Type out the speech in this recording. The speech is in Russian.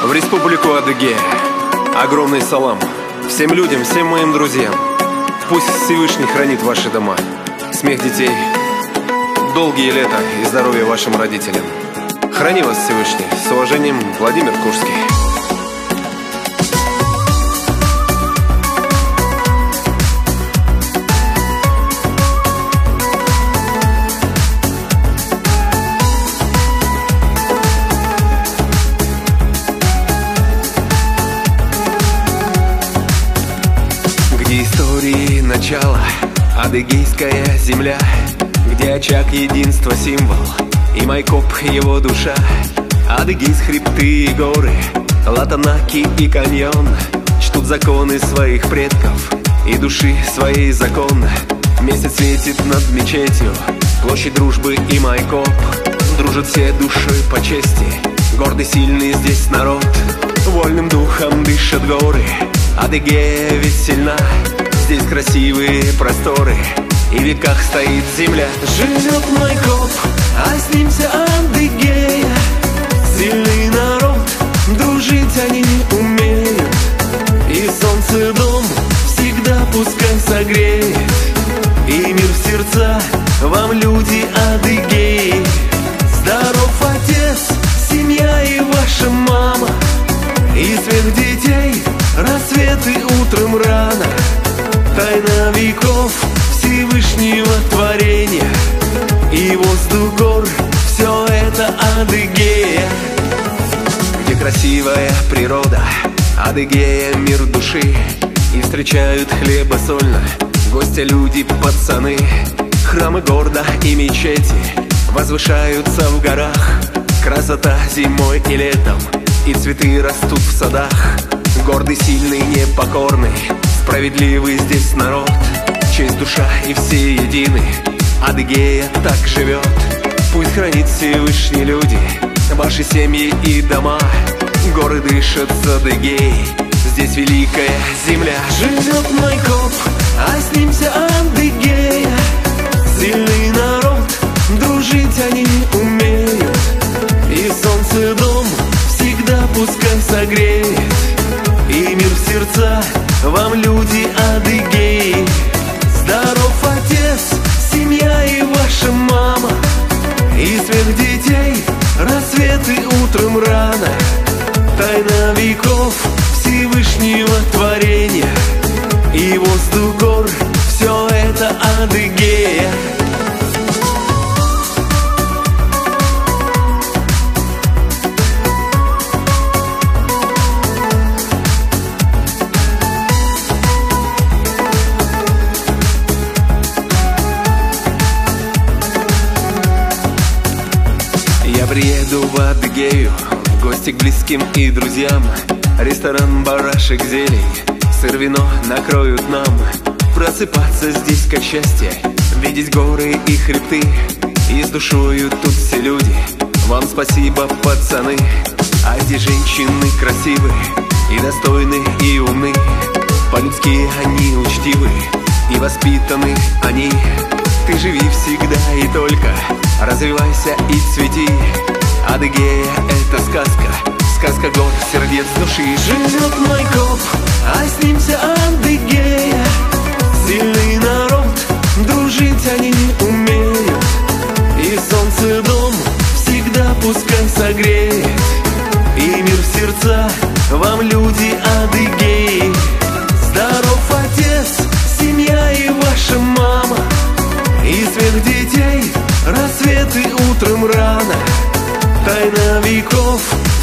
в республику Адыгея. Огромный салам всем людям, всем моим друзьям. Пусть Всевышний хранит ваши дома, смех детей, долгие лета и здоровье вашим родителям. Храни вас Всевышний. С уважением, Владимир Курский. Где истории начало, адыгейская земля, где очаг единства символ, и Майкоп его душа. Адыгейс хребты и горы, Латанаки и каньон чтут законы своих предков и души своей закон. Месяц светит над мечетью, площадь дружбы и Майкоп. Дружат все душой по чести, гордый сильный здесь народ. Вольным духом дышат горы, Адыгея ведь сильна. Здесь красивые просторы, и в веках стоит земля. Живет Майкоп, а с ним вся Адыгея. Сильный народ, дружить они умеют. И солнце дом всегда пускай согреет. И мир в сердца вам, люди Адыгеи. Здоров отец, семья и ваша мама. И смех детей, рассветы утром рано. Тайна веков Всевышнего творения, и воздух гор — все это Адыгея. Где красивая природа, Адыгея — мир души. И встречают хлебосольно гостя люди, пацаны. Храмы города и мечети возвышаются в горах. Красота зимой и летом, и цветы растут в садах. Гордый, сильный, непокорный, справедливый здесь народ. Честь, душа и все едины, Адыгея так живет. Пусть хранит Всевышний люди, ваши семьи и дома. Горы дышат с Адыгеей, здесь великая земля. Живет Майкоп, а с ним вся Адыгея. Сильный народ, дружить они умеют. И солнце дом всегда пускай согреет. И мир в сердца вам, люди Адыгеи. Здоров отец, семья и ваша мама. И смех детей, рассветы утром рано. Тайна веков Всевышнего творения, и воздух гор — все это Адыгея. Приеду в Адыгею, в гости к близким и друзьям. Ресторан, барашек, зелень, сыр, вино накроют нам. Просыпаться здесь как счастье, видеть горы и хребты. И с душою тут все люди, вам спасибо, пацаны. А здесь женщины красивые, и достойны, и умны. По-людски они учтивы, и воспитаны они. Ты живи всегда и только развивайся и цвети. Адыгея — это сказка, сказка гор, сердец, души. Живет Майкоп, а с ним вся Адыгея. Сильный народ, дружить они умеют. И солнце дом всегда пускай согреет. И мир в сердца вам, люди Адыгеи. Здоров отец, семья и ваша мама. И смех детей, рассветы утром рано. Тайна веков